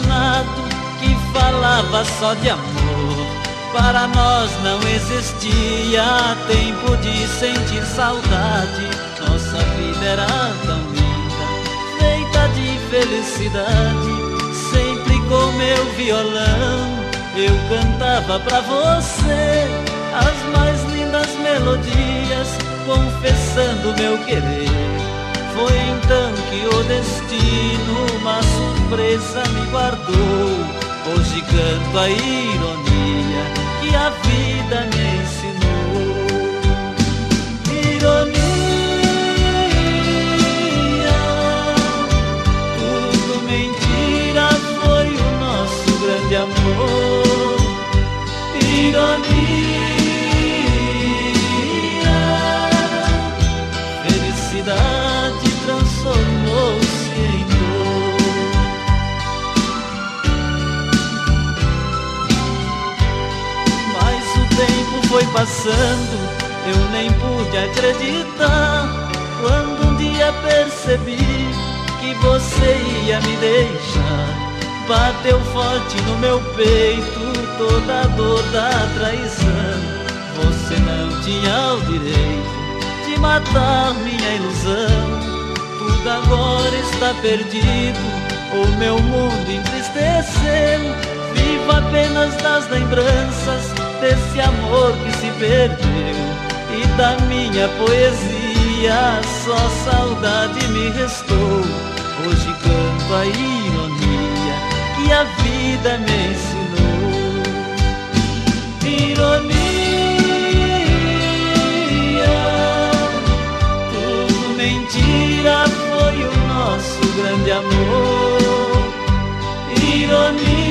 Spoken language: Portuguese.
apaixonado que falava só de amor. Para nós não existia tempo de sentir saudade. Nossa vida era tão linda, feita de felicidade. Sempre com meu violão eu cantava pra você as mais lindas melodias, confessando meu querer. Foi então que o destino uma surpresa me guardou. Hoje canto a ironia que a vida me ensinou. Ironia, tudo mentira, foi o nosso grande amor. Ironia, felicidade transformou-se em dor. Mas o tempo foi passando, eu nem pude acreditar, quando um dia percebi que você ia me deixar. Bateu forte no meu peito toda a dor da traição. Você não tinha o direito de matar minha ilusão. Tudo agora está perdido, o meu mundo entristeceu. Vivo apenas das lembranças desse amor que se perdeu. E da minha poesia só saudade me restou. Hoje canto a ironia que a vida me ensinou. Ironia, tudo mentira, foi o nosso grande amor. Ironia,